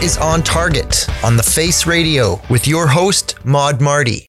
Always on Target on The Face Radio with your host, Maud Marty.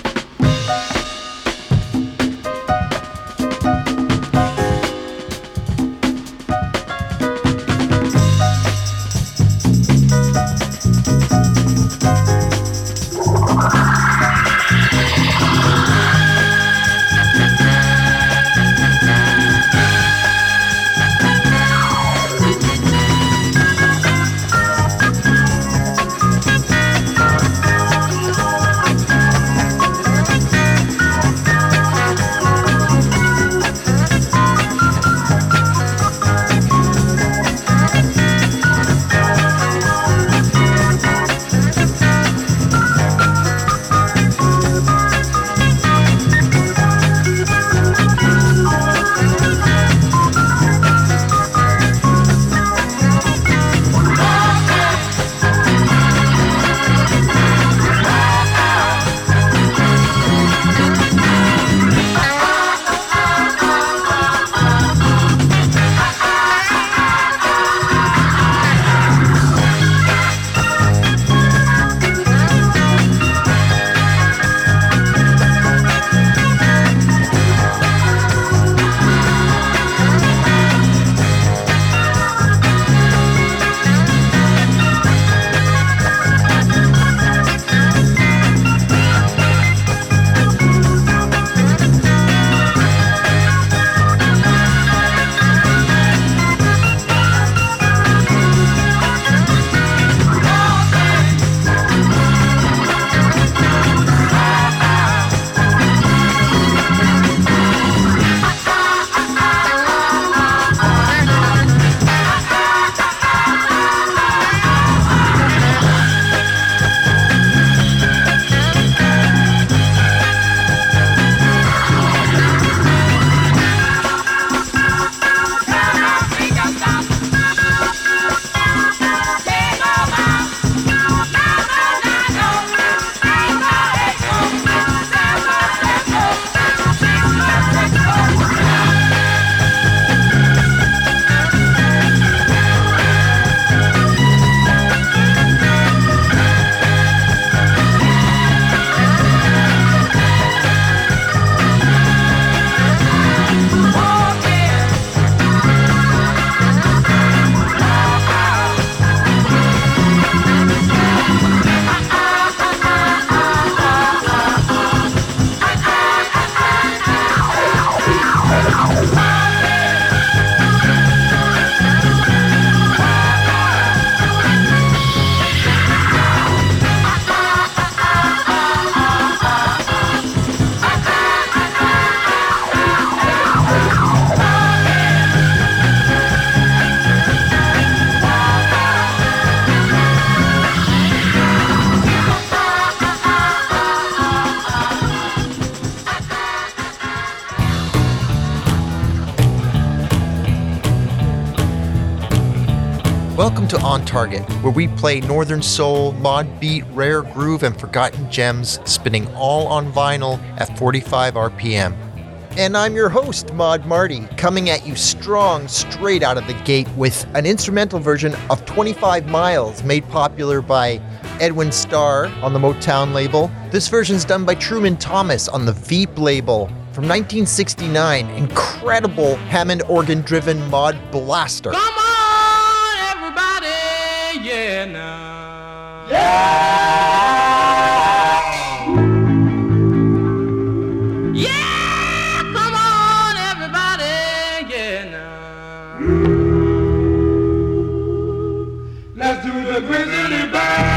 Welcome to On Target, where we play Northern Soul, mod beat, rare groove, and forgotten gems, spinning all on vinyl at 45 RPM. And I'm your host, Maud Marty, coming at you strong straight out of the gate with an instrumental version of 25 Miles, made popular by Edwin Starr on the Motown label. This version's done by Truman Thomas on the Veep label. From 1969, incredible Hammond organ-driven mod blaster. Come on, everybody, yeah, now. Yeah! Yeah, come on, everybody, yeah, now. Let's do the grizzly band.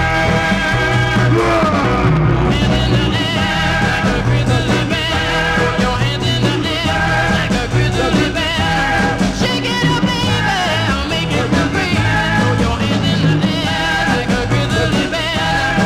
Shake it up, baby, make it feel free. Throw your hands in the air like a grizzly bear.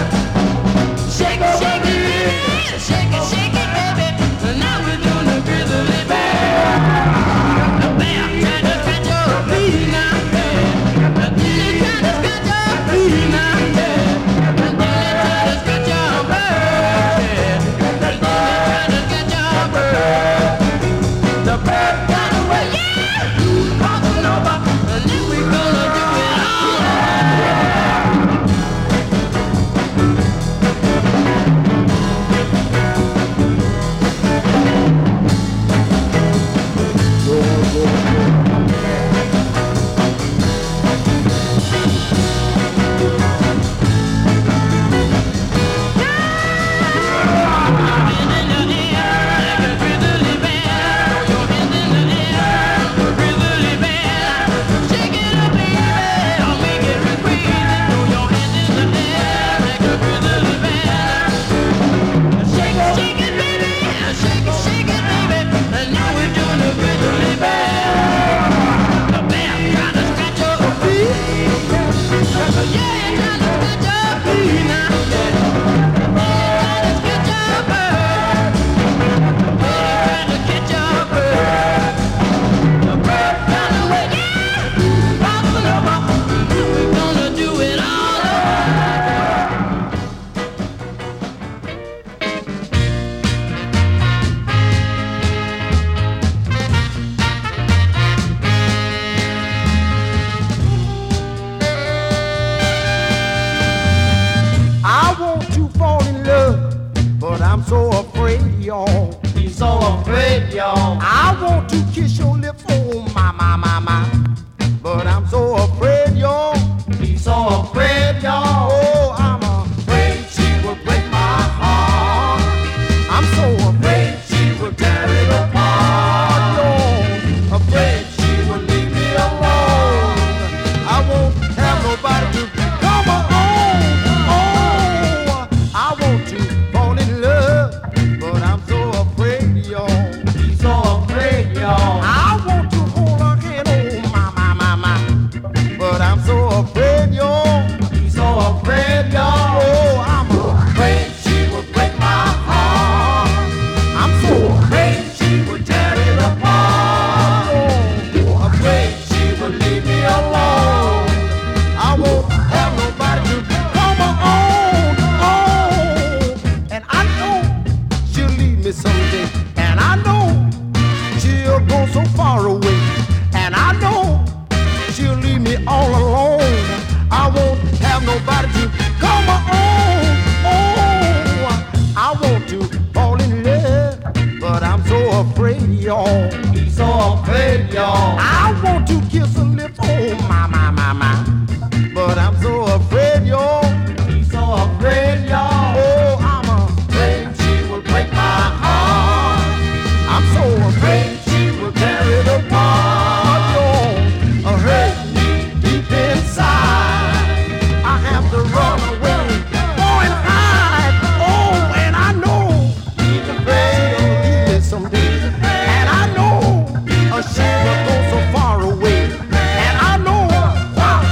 so afraid, y'all. He's so afraid, y'all. I want to kiss your lips, oh my, my, my, my. But I'm so afraid, y'all. He's so afraid, y'all. Oh, I'm afraid she will break my heart. I'm so afraid she will tear it apart, y'all. Afraid she will leave me alone. I won't have nobody to come on. Oh, I want to fall in love, but I'm so afraid, y'all. He's so afraid, y'all. I want to hold her hand, oh my, my, my, my. But I'm so afraid, y'all. He's so afraid, y'all. Oh, I'm afraid she will break my heart. I'm so afraid she will tear it apart. Oh, afraid she will leave me alone. I won't have nobody to come on. Oh, and I know she'll leave me someday. And I know she'll go so far away. And I know she'll leave me all alone. I won't have nobody to come on. Oh, I want to fall in love, but I'm so afraid, y'all. He's so afraid, y'all. I want to kiss her lips, oh my, my, my, my. But I'm so afraid, y'all. He's so afraid, y'all. Oh, I'm afraid she will break my heart. I'm so afraid she will tear it apart, y'all. Hurt me deep inside. I have to run away, go and hide. Oh, and I know she's afraid she'll leave me someday. And I know she will go so far away. And I know why.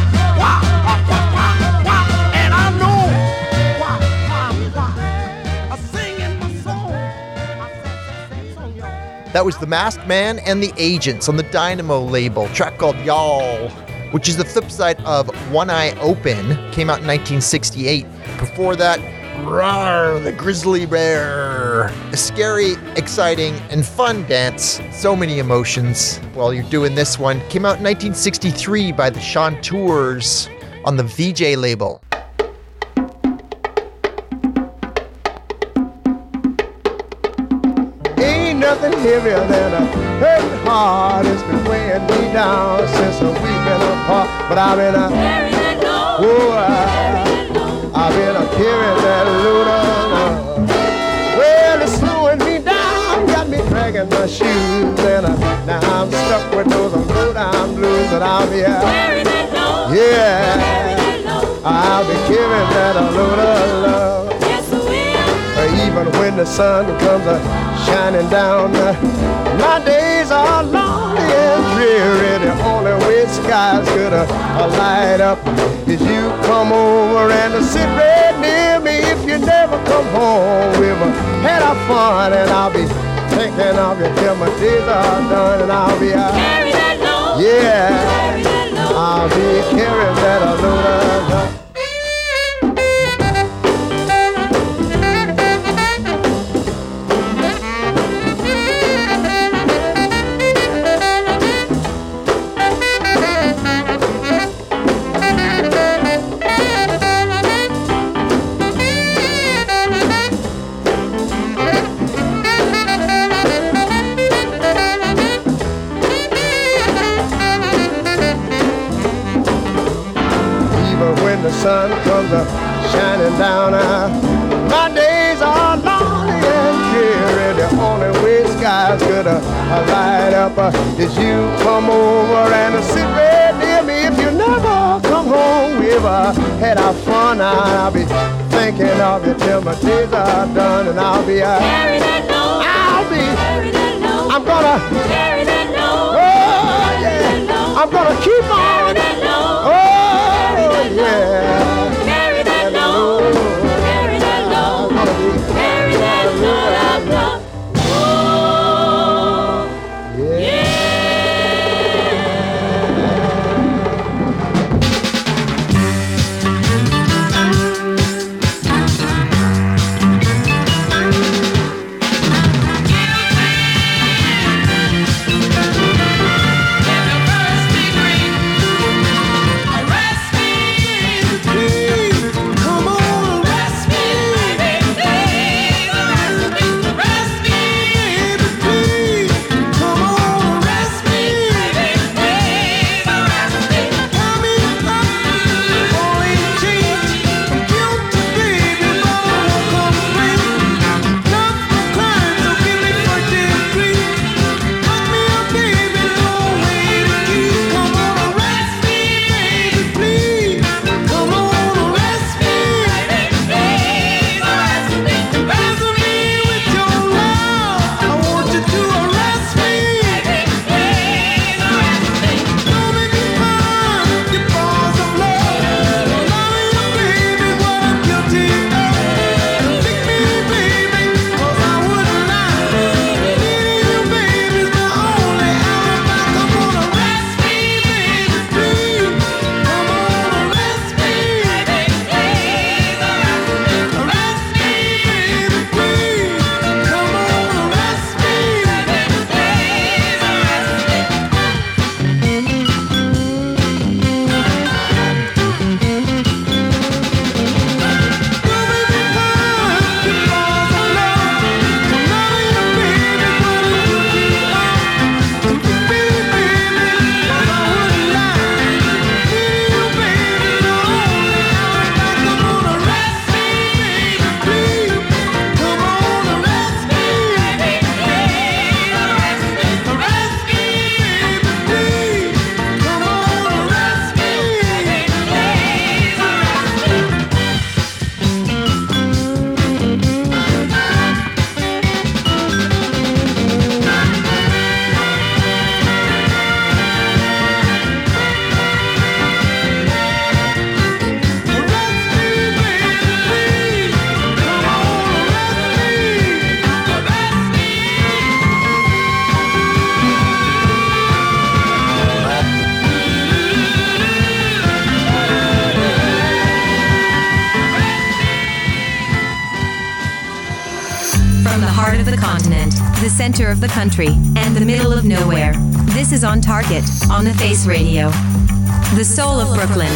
And I know why. I sing in my song. I sing, y'all. That was The Masked Man and the Agents on the Dynamo label, track called Y'all, which is the flip side of One Eye Open, came out in 1968. Before that, Rawr, the Grizzly Bear. A scary, exciting, and fun dance. So many emotions while you're doing this one. Came out in 1963 by the Chanteurs on the VJ label. Ain't nothing heavier than a hurting heart. It's been weighing me down since we've been apart. But I've been Carry that load. I've been carrying that load of love. Well, it's slowing me down, got me dragging my shoes, and now I'm stuck with those low-down blues. But I'll be out. Carry that load. Yeah, Carry that load. I'll be carrying that load of love. Yes, I will. Even when the sun comes shining down, my days are lonely and dreary. The only way skies could light up is you come over and sit right near me. If you never come home, we've had our fun, and I'll be thinking of you till my days are done, and I'll be out. Carry that load. Yeah, Carry that load. I'll be carrying that load of love. The sun comes shining down. My days are lonely and dreary. The only way skies could light up is you come over and sit right near me. If you never come home, we've had our fun. I'll be thinking of you till my days are done, and I'll be Carry that load. I'll be Carry that load. I'm gonna Carry that load. oh yeah, I'm gonna keep Carry on. that load. Oh yeah. Carry that load. Carry that load. Carry that load of love. Oh, yeah. heart of the continent, the center of the country, and the middle of nowhere. This is On Target, on the Face Radio. The soul of Brooklyn.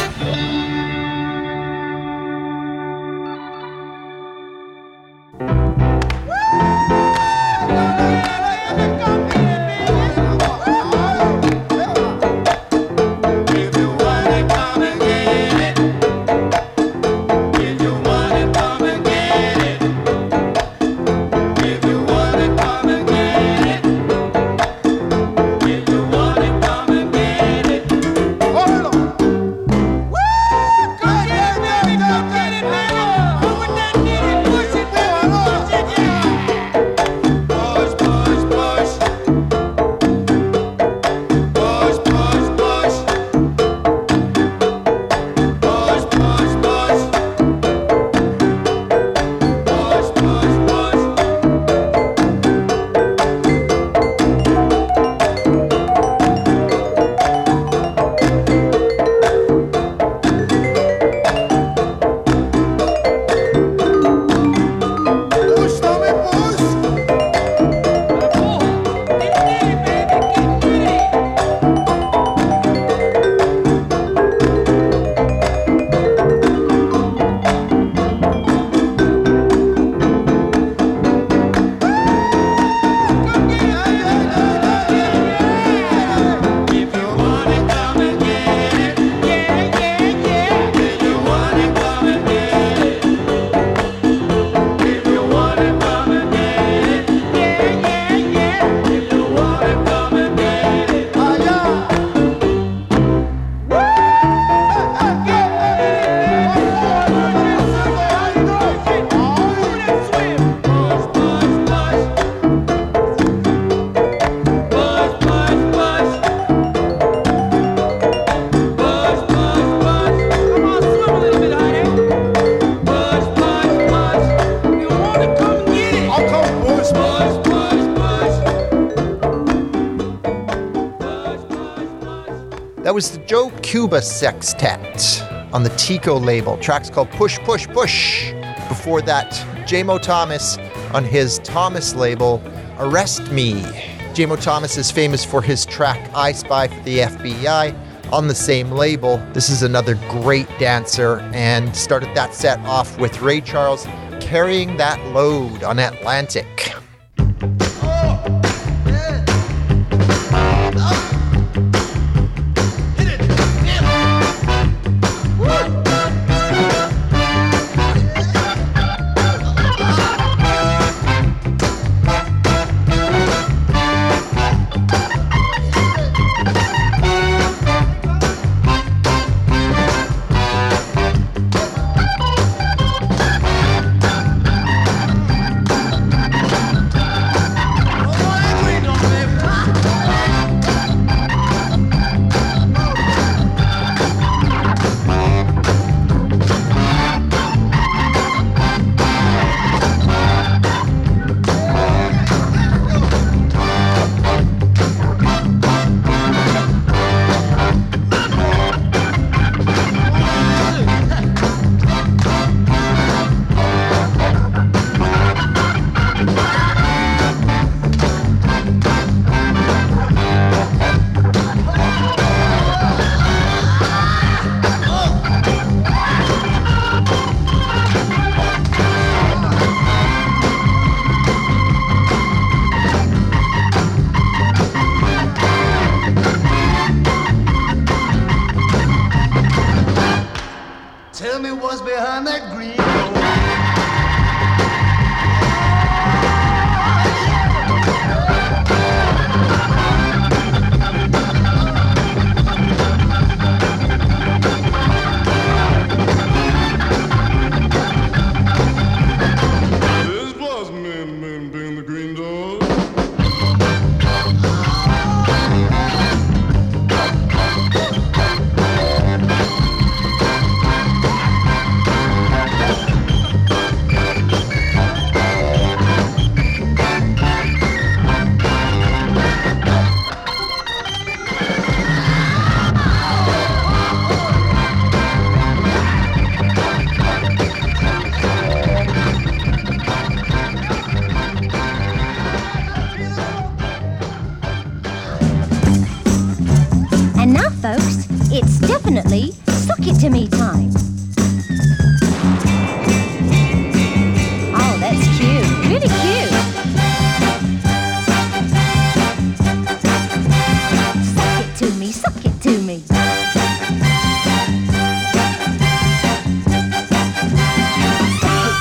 That was the Joe Cuba Sextet on the Tico label. Track's called Push, Push, Push. Before that, J-Mo Thomas on his Thomas label, Arrest Me. J-Mo Thomas is famous for his track I Spy for the FBI on the same label. This is another great dancer and started that set off with Ray Charles, Carrying That Load on Atlantic.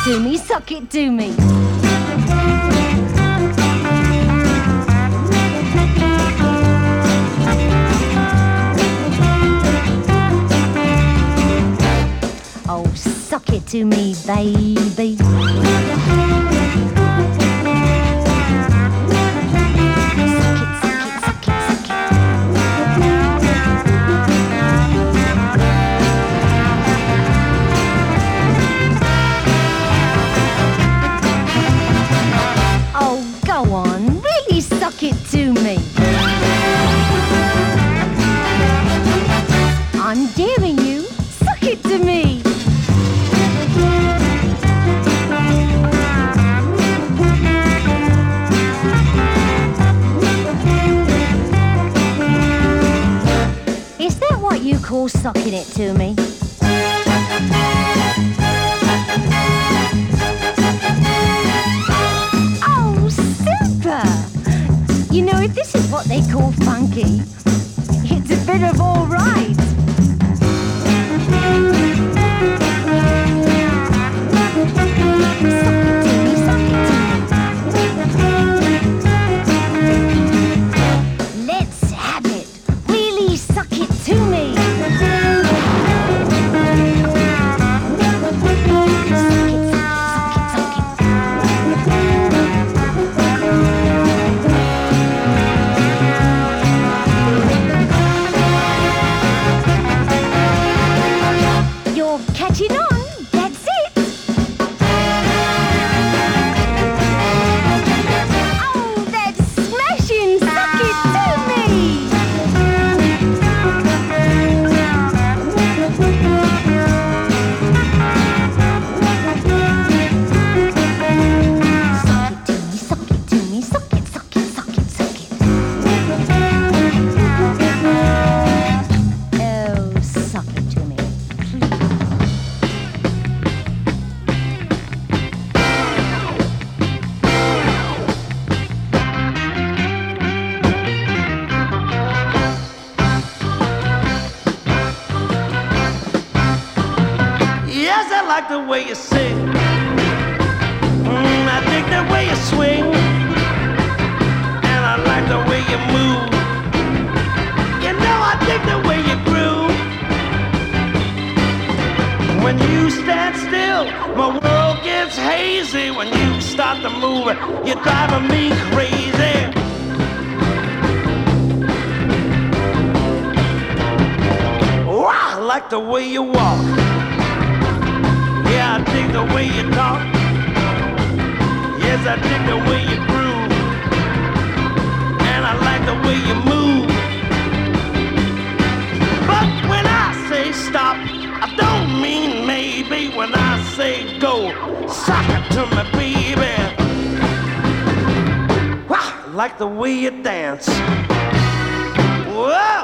to me, suck it to me. Oh, suck it to me, baby. Suck it to me. I'm daring you. Suck it to me. Is that what you call sucking it to me? Oh, super! You know, if this is what they call funky, it's a bit of all right. Suck it to me. Let's have it. Really suck it to me. Catching on, that's it. Oh, that's smashing. Suck it to me. Suck it to me, suck it, suck it, suck it, suck it. Oh, suck it to me. I like the way you sing. I dig the way you swing. And I like the way you move. You know I dig the way you groove. When you stand still, my world gets hazy. When you start to move, you're driving me crazy. Oh, I like the way you walk. Yeah, I dig the way you talk. Yes, I dig the way you groove. And I like the way you move. But when I say stop, I don't mean maybe. When I say go, suck it to me, baby. Wow, I like the way you dance. Whoa!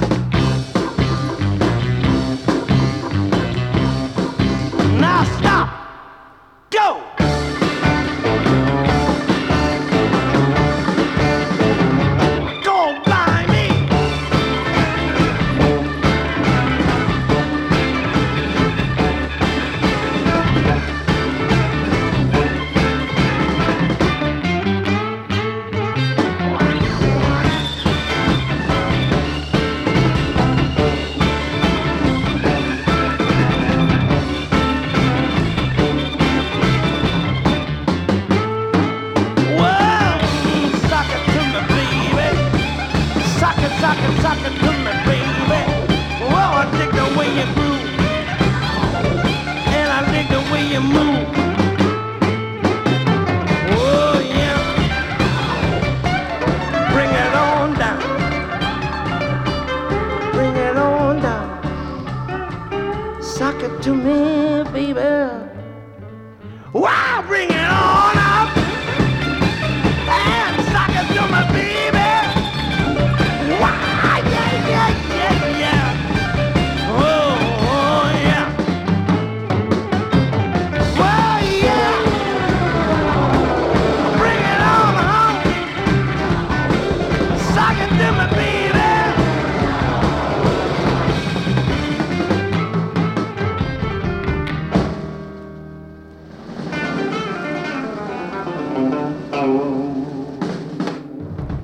Now stop. Go. Go by me. Suck it to me, baby. Whoa, I dig the way you groove. And I dig the way you move. Oh, yeah. Bring it on down. Bring it on down. Suck it to me, baby. Wow, bring it on up. And suck it to me, baby. Wow.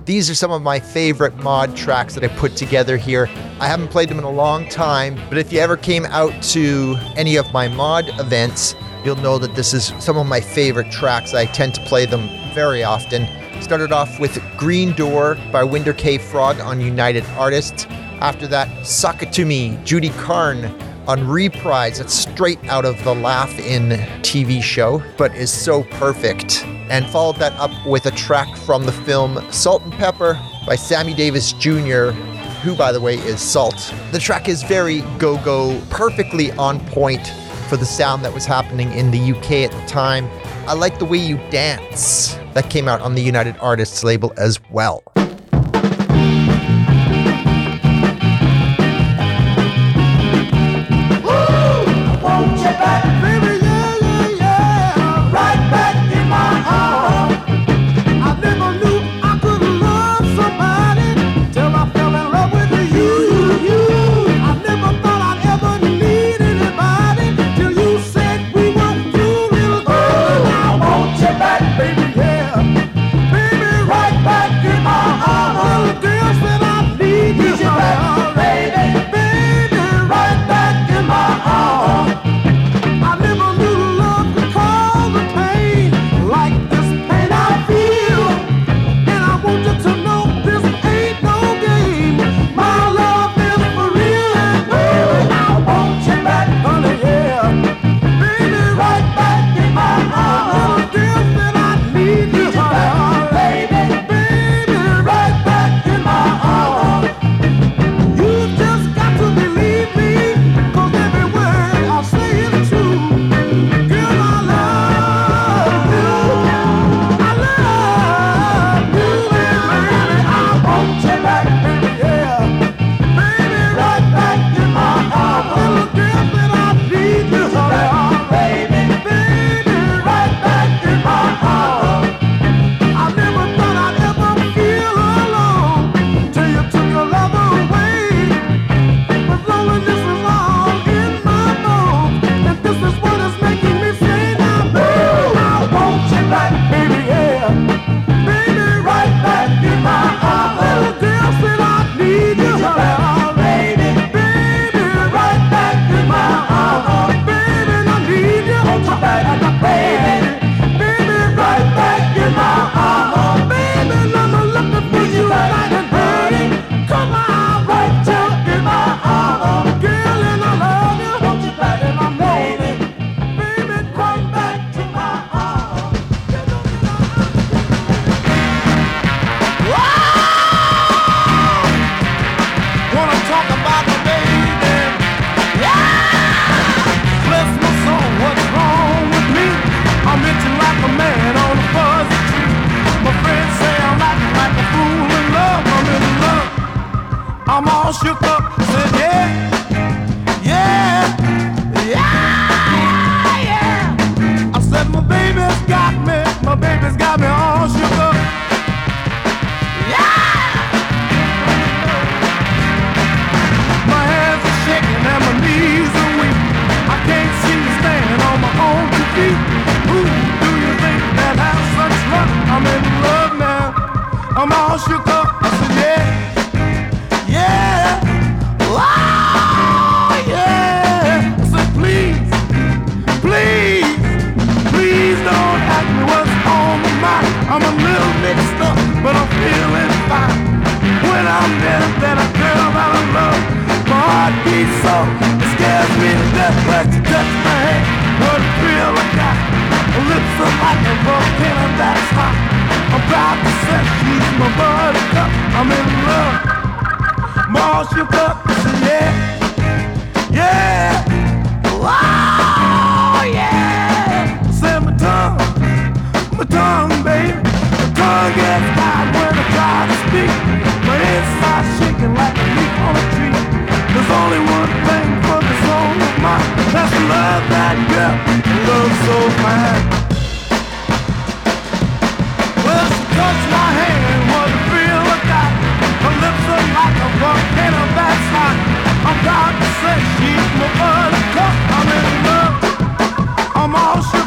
These are some of my favorite mod tracks that I put together here. I haven't played them in a long time, but if you ever came out to any of my mod events, you'll know that this is some of my favorite tracks. I tend to play them very often. Started off with Green Door by Winder K. Frog on United Artists. After that, Suck It To Me, Judy Carne on Reprise. That's straight out of the Laugh-In TV show, but is so perfect. And followed that up with a track from the film Salt and Pepper by Sammy Davis Jr., who, by the way, is Salt. The track is very go-go, perfectly on point for the sound that was happening in the UK at the time. I Like the Way You Dance. That came out on the United Artists label as well.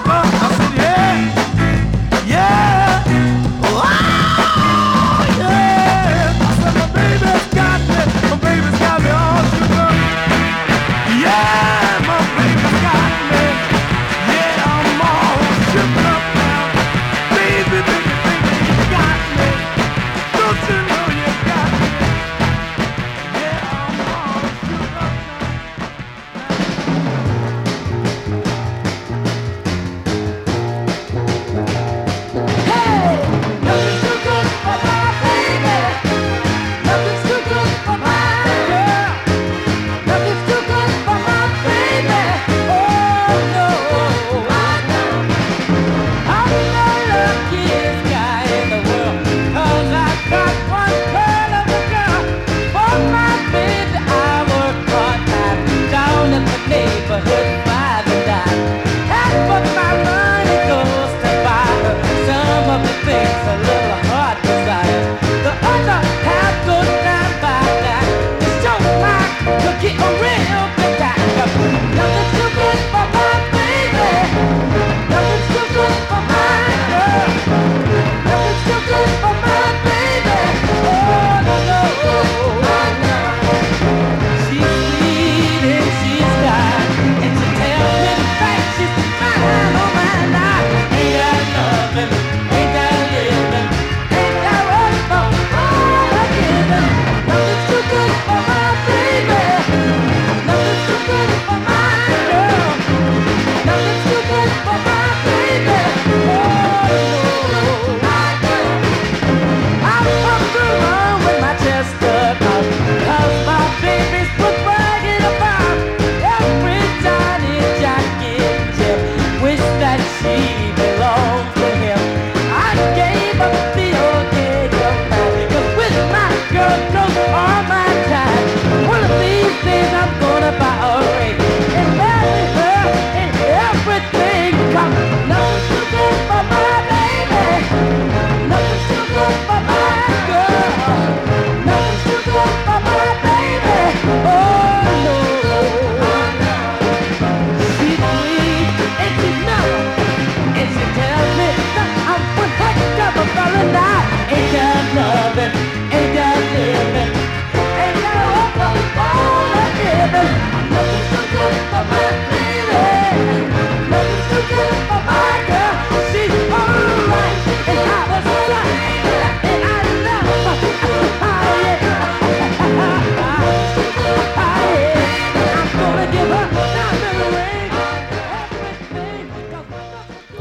Yeah.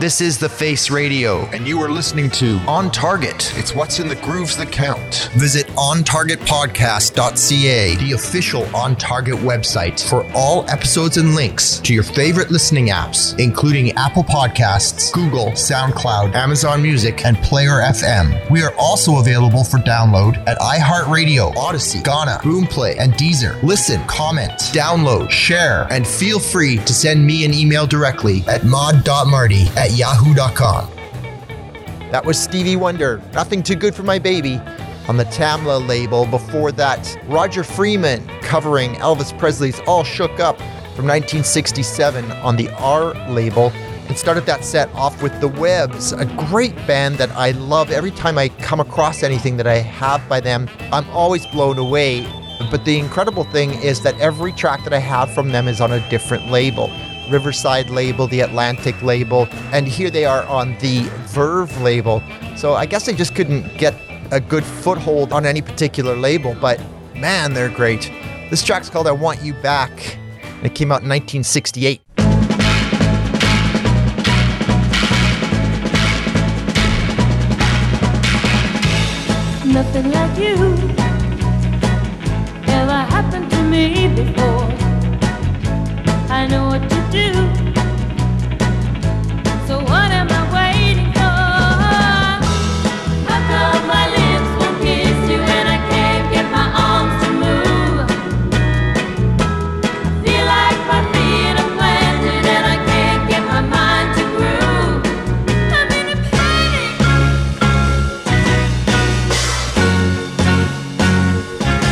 This is The Face Radio, And you are listening to On Target. It's What's in the Grooves That Count. Visit ontargetpodcast.ca, the official On Target website, for all episodes and links to your favorite listening apps, including Apple Podcasts, Google, SoundCloud, Amazon Music, and Player FM. We are also available for download at iHeartRadio, Odyssey, Ghana, Boomplay, and Deezer. Listen, comment, download, share, and feel free to send me an email directly at mod.marty@yahoo.com. That was Stevie Wonder, Nothing Too Good for My Baby, on the Tamla label. Before that, Roger Freeman covering Elvis Presley's All Shook Up from 1967 on the R label. And started that set off with The Webbs, a great band that I love. Every time I come across anything that I have by them, I'm always blown away. But the incredible thing is that every track that I have from them is on a different label. Riverside label, the Atlantic label, and here they are on the Verve label. So I guess I just couldn't get a good foothold on any particular label, but man, they're great. This track's called I Want You Back, and it came out in 1968. Nothing like you ever happened to me before. I know what to do, so what am I waiting for? How come my lips won't kiss you and I can't get my arms to move? I feel like my feet are planted and I can't get my mind to groove. I'm in a panic.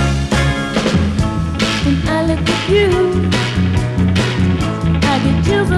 When I look at you, I get chills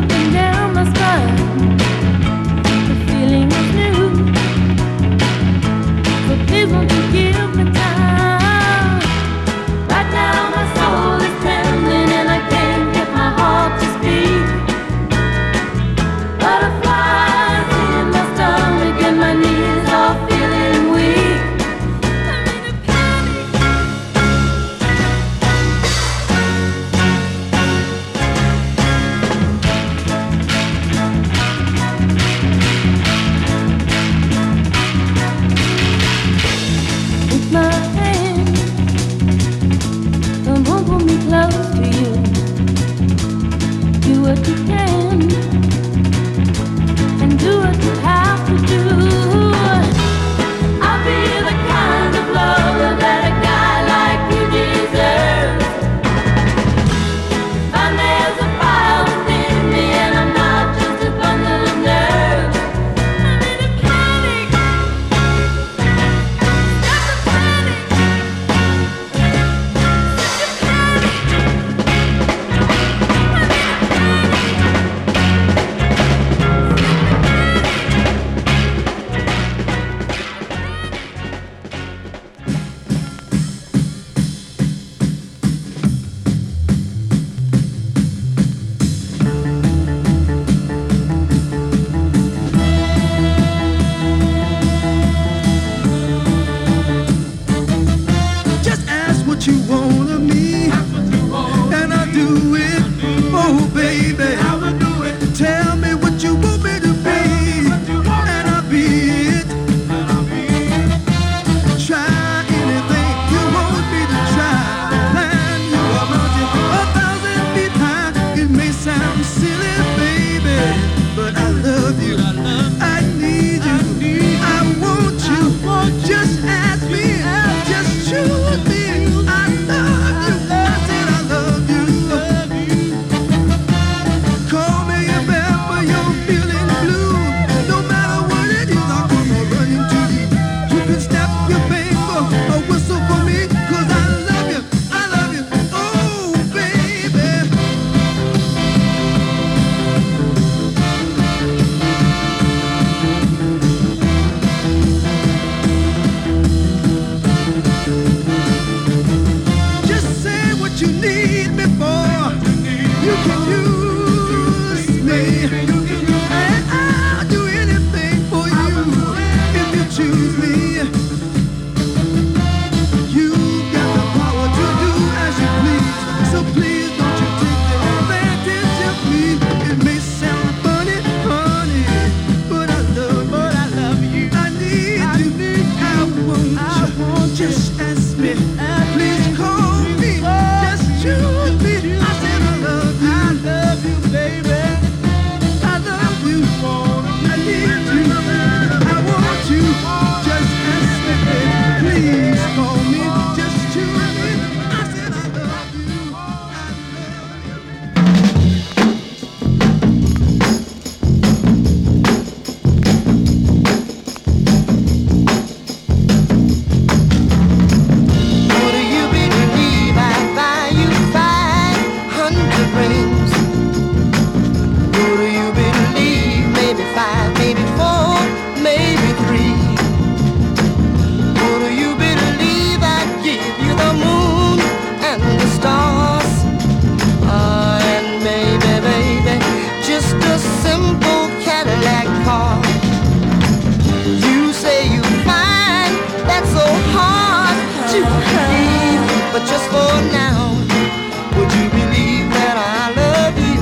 but just for now. Would you believe that I love you?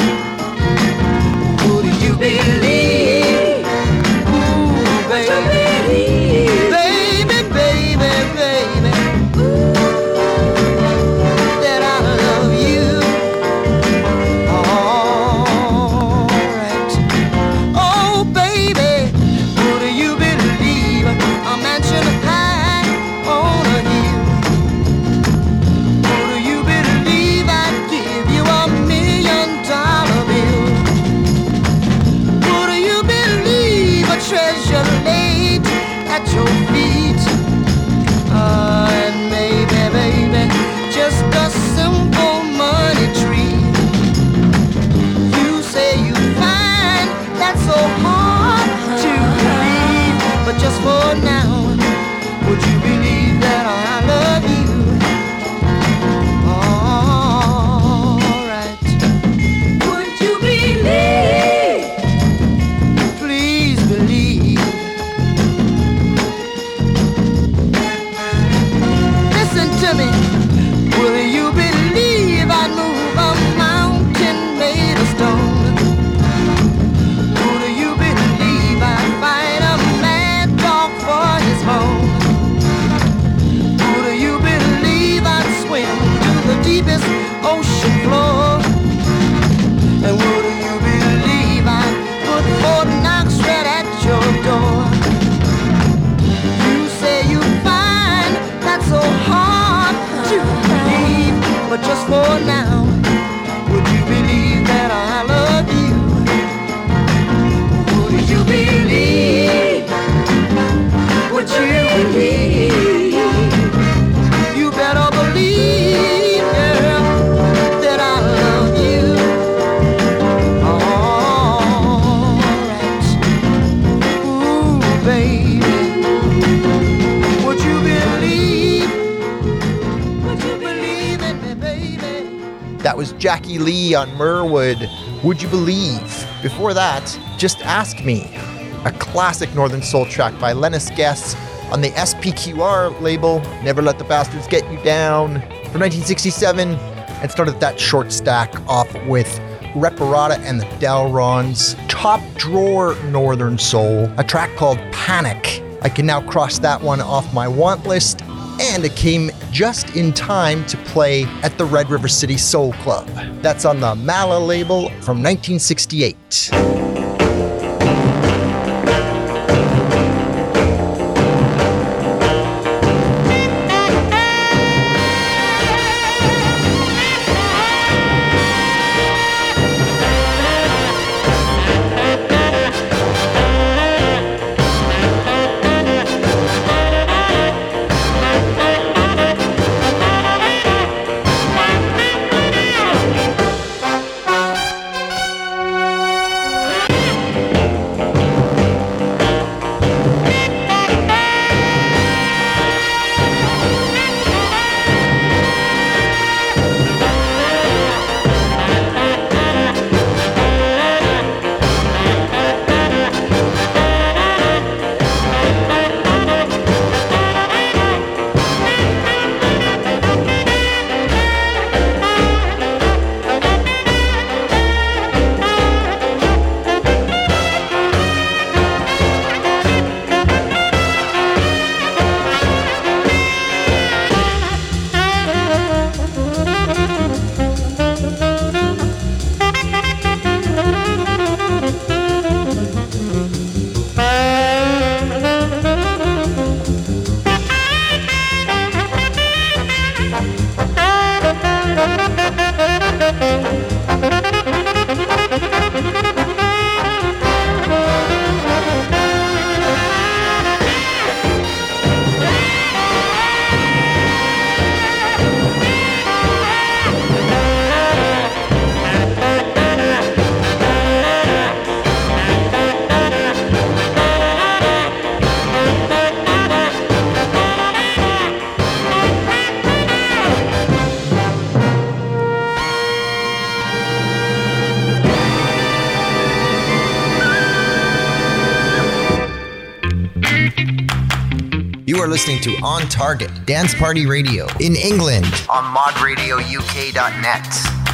Would you believe? Ooh, baby. Baby, baby, baby. Ooh, that I love you. Alright. Oh, baby, would you believe a mansion high on a hill? Would you believe I'd give you $1 million bill? Would you believe a treasure laid at your feet? And maybe, baby, just a simple money tree. You say you find that so hard to believe, but just for now, would you believe that I love you? Alright. Would you believe? Please believe. Listen to me. Will you believe I'd move a mountain made of stone? Would you believe I'd fight a mad dog for his bone? Would you believe I'd swim to the deepest ocean floor? And would you believe I'd put Fort Knox right at your door? You say you find that so hard to believe, but just for now, would you believe that I love you? Would you believe? Would you believe? You better believe, girl, that I love you. Alright. Ooh, baby. Would you believe? Would you believe in me, baby? That was Jackie Lee on Merwood. Would you believe? Before that, Just Ask Me, a classic Northern Soul track by Lennis Guess on the SPQR label, Never Let the Bastards Get You Down, from 1967, and started that short stack off with Reparata and the Delrons, top drawer Northern Soul, a track called Panic. I can now cross that one off my want list, and it came just in time to play at the Red River City Soul Club. That's on the Mala label from 1968. You are listening to On Target Dance Party Radio in England on modradiouk.net.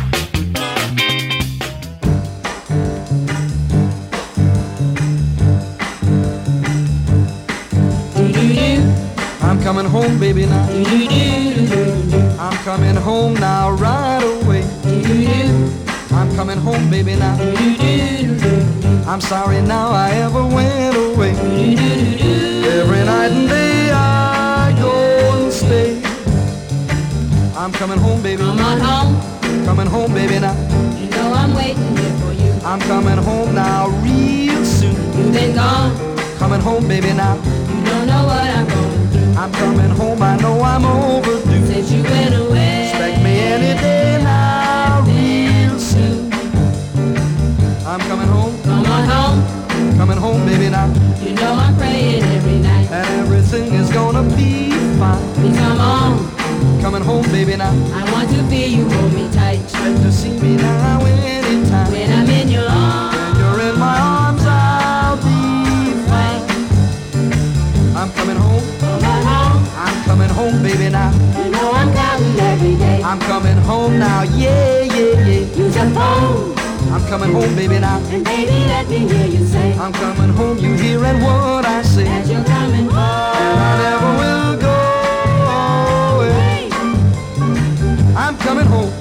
I'm coming home, baby, now. I'm coming home now, right away. I'm coming home, baby, now. I'm sorry now I ever went away. Every night and day I go and stay. I'm coming home, baby. Come on home. Coming home, baby, now. You know I'm waiting here for you. I'm coming home now real soon. You've been gone. Coming home, baby, now. You don't know what I'm going through. I'm coming home, I know I'm overdue. Since you went away. Expect me any day now, real soon. I'm coming home. Come on home. Coming home, baby, now. You know I'm praying every night. And everything is gonna be fine. Please come on. Coming home, baby, now. I want to feel you hold me tight. Expect to see me now anytime. When I'm in your arms. When you're in my arms, I'll be fine. I'm coming home. Come on home. I'm coming home, baby, now. You know I'm counting every day. I'm coming home now, yeah, yeah, yeah. Use your phone. I'm coming home, baby, now. And baby, let me hear you say. I'm coming home, you hearing what I say. That you're coming home. And I never will go away. I'm coming home.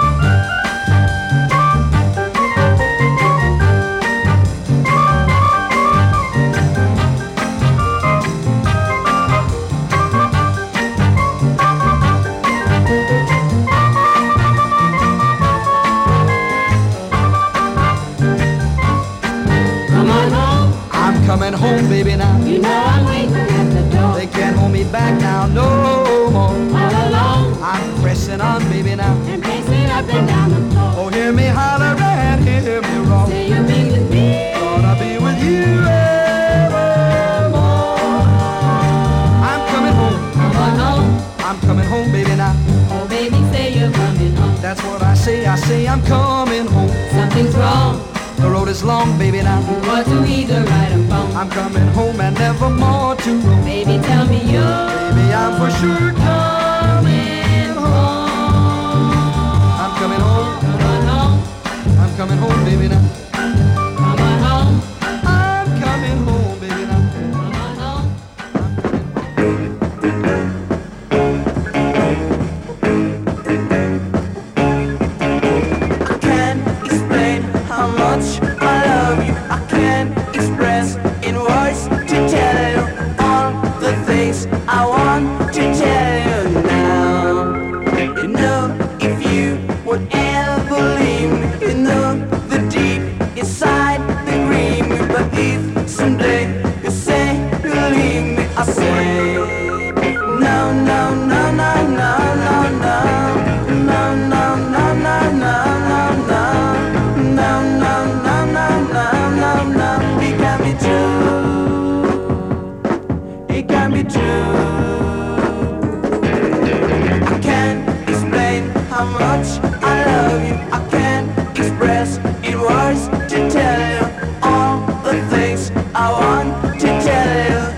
Coming home, baby, now. You know I'm waiting at the door. They can't hold me back now, no more. All alone. I'm pressing on, baby, now. And pacing up and down the floor. Oh, hear me holler and hear me roar. Say you'll be with me. Gonna be with you evermore. I'm coming home. Come on home. I'm coming home, baby, now. Oh, baby, say you're coming home. That's what I say I'm coming home. Something's wrong. The road is long, baby, now. You want to either right or wrong. I'm coming home and never more to roam. Baby, tell me you're. Baby, I'm for sure coming home. I'm coming home. Come on home. I'm coming home, baby, now. Come on home. I'm coming home, baby, now. Come on home. I can't explain how much I love you. I can't express in words to tell you all the things I want to tell you now. You know, if you would ever leave me, you know the deep inside the dream. But if someday you say you leave me, I say no, no, no, no, no, no, no. No, no, no, no, no, no, no. No, no, no, no, no, no, no. It can be true. It can be true. I can't explain how much I love you. I can't express in words to tell you all the things I want to tell you.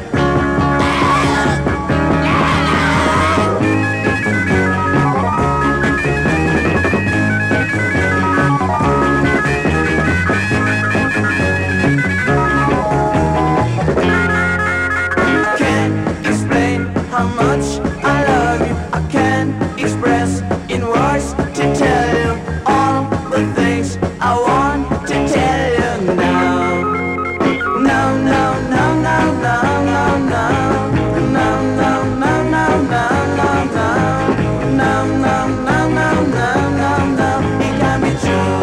How much I love you, I can't express in words to tell you all the things I want to tell you now. No, no, no, no, no, no, no. No, no, no, no, no, no, no. No, no, no, no, no, no, no. It can be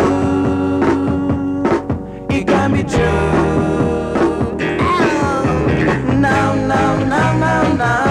true. It can be true. No, no, no, no, no.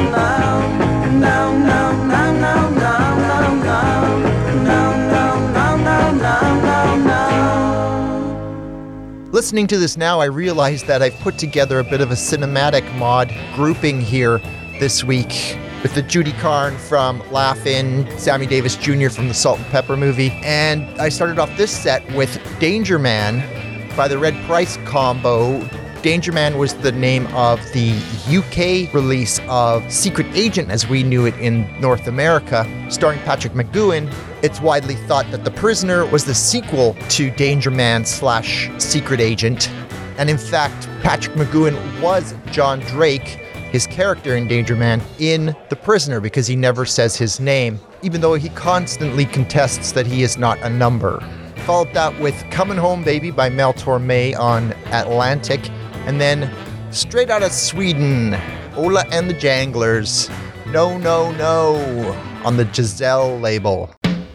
Listening to this now, I realize that I've put together a bit of a cinematic mod grouping here this week with the Judy Carne from Laugh-In, Sammy Davis Jr. from the Salt and Pepper movie, and I started off this set with Danger Man by the Red Price Combo Danger Man was the name of the UK release of Secret Agent as we knew it in North America, starring Patrick McGoohan. It's widely thought that The Prisoner was the sequel to Danger Man / Secret Agent. And in fact, Patrick McGoohan was John Drake, his character in Danger Man, in The Prisoner, because he never says his name, even though he constantly contests that he is not a number. Followed that with Coming Home Baby by Mel Torme on Atlantic, and then straight out of Sweden, Ola and the Janglers, No, No, No, on the Giselle label.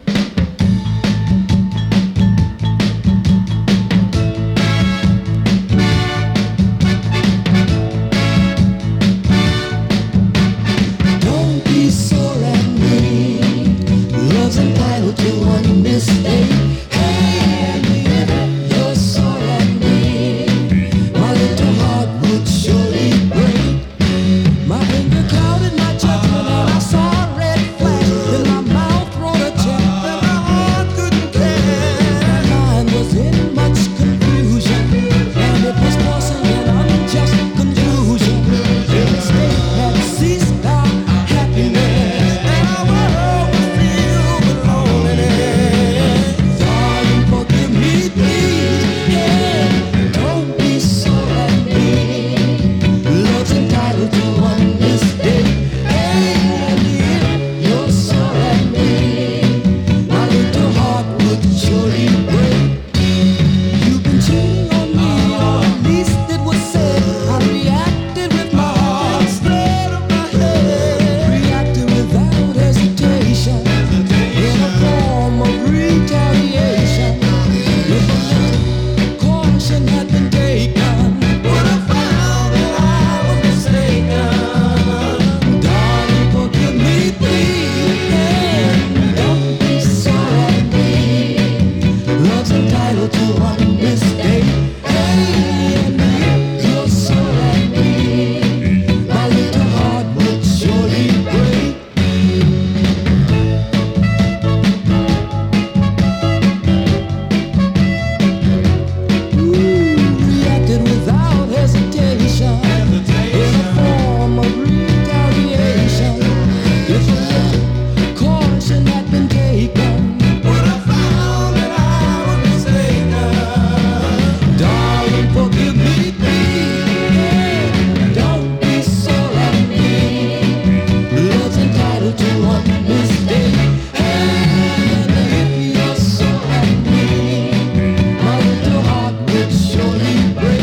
Don't be sore at me. Love's entitled to one mistake. Hey, you're sore at me. My little heart would surely break. My anger clouded my judgment and I saw a red flash. Then my mouth wrote a check that my heart couldn't cash. My mind was in much confusion and it was forcing an unjust conclusion. The mistake had ceased our happiness and I will always feel the loneliness. Darling, forgive me, please. Yeah, don't be sore at me. Love's entitled to one mistake. Hey, you're sore at me. My little heart would surely break. You've been cheating on me, or at least it was said. I reacted with my heart instead of my head. Reacted without hesitation, in a form of retaliation. If a little caution had been taken, would have found that I was mistaken. Darling, forgive me, please. Hey, don't be sore at me. Love's entitled to one mistake. Hey, you're sore at me. My little heart would surely break. Reacted without hesitation, in a form of retaliation. If a little caution had been taken, would have found that I was mistaken. Darling, forgive me, please. Don't be sore at me. Love's entitled to one mistake. And if you're sore at me, my little heart would surely break.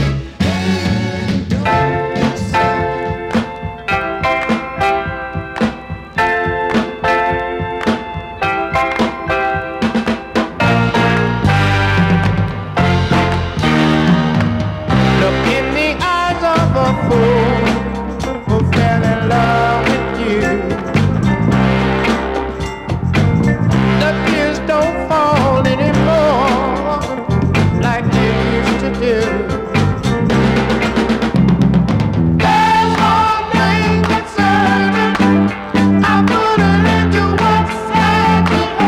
Look in the eyes of a fool who fell in love with you. The tears don't fall anymore like they used to do. There's one thing that's certain, I put it into one sad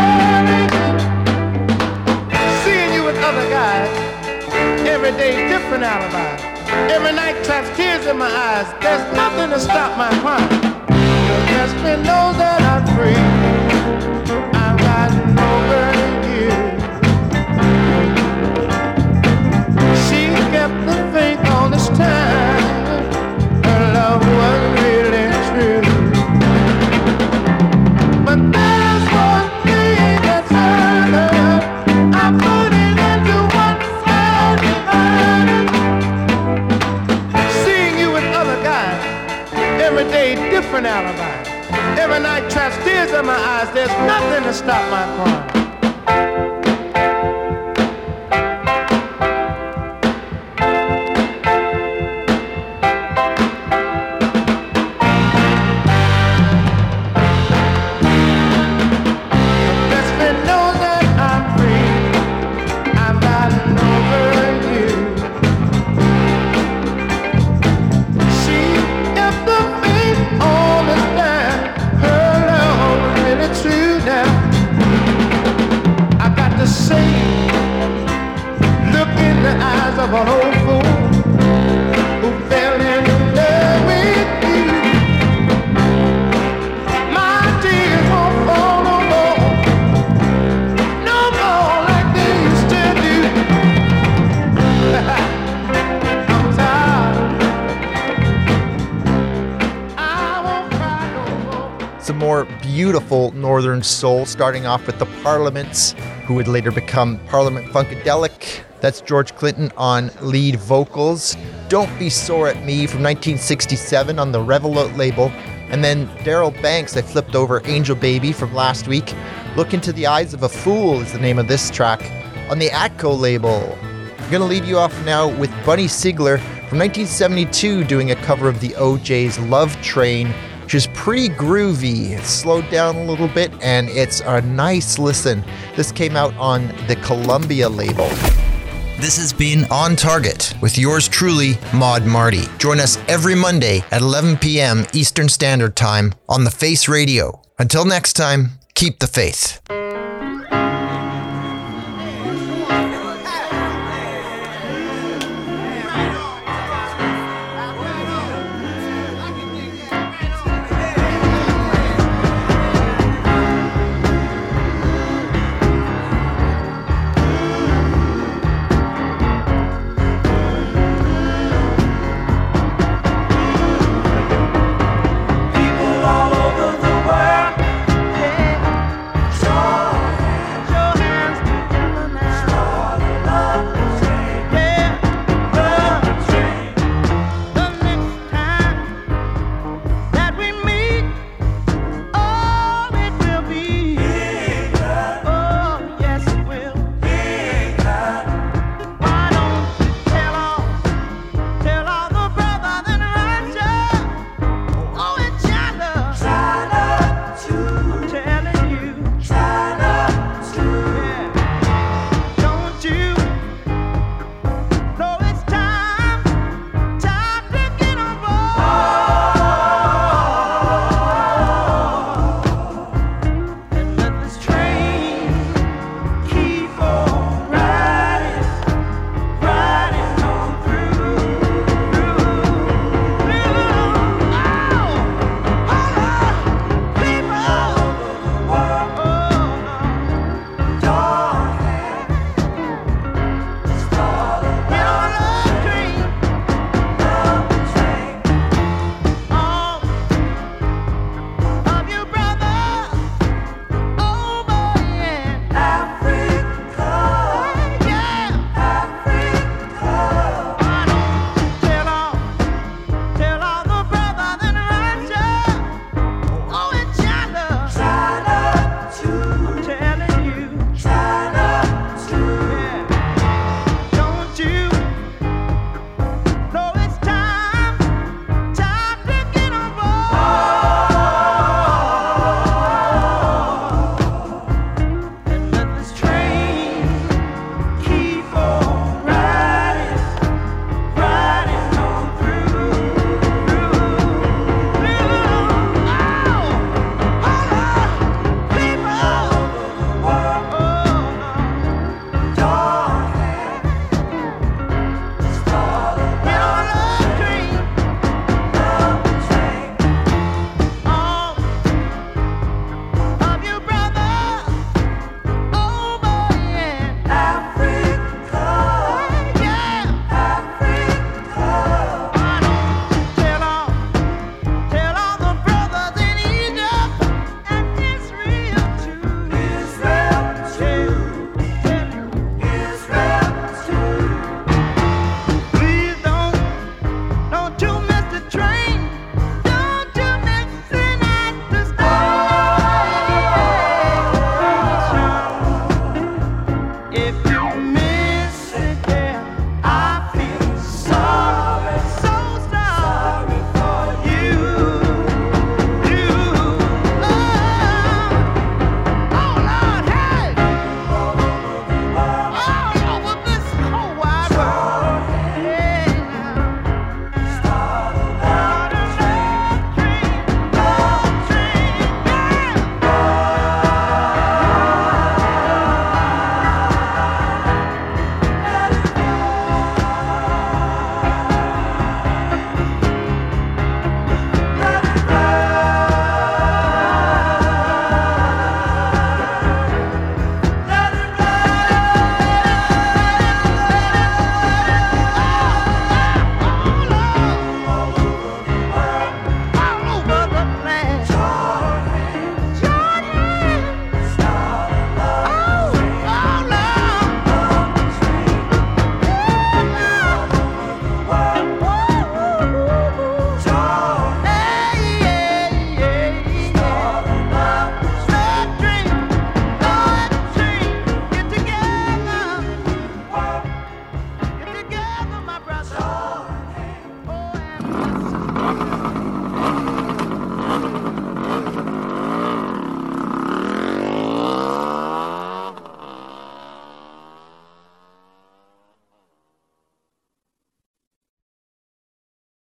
seeing you with other guys. Every day different alibi. Every night traps tears in my eyes. There's nothing to stop my crime. Your best friend knows that I'm free. I'm riding over you. She kept the faith all this time. Her love was really true. But there's one thing that's certain, I put it into one sad seeing you with other guys. Every day different alibi. Every night traps tears in my eyes. There's nothing to stop my crime. Best friend knows that I'm free. I'm riding over you. She kept the faith all this time. Her love was really true now. I got more beautiful Northern soul, starting off with the Parliaments, who would later become Parliament Funkadelic. That's George Clinton on lead vocals. Don't Be Sore at Me from 1967 on the Revelote label. And then Daryl Banks, I flipped over Angel Baby from last week. Look Into the Eyes of a Fool is the name of this track on the Atco label. I'm going to leave you off now with Bunny Sigler from 1972 doing a cover of the OJ's Love Train, which is pretty groovy. It's slowed down a little bit and it's a nice listen. This came out on the Columbia label. This has been On Target with yours truly, Maud Marty. Join us every Monday at 11 p.m. Eastern Standard Time on The Face Radio. Until next time, keep the faith.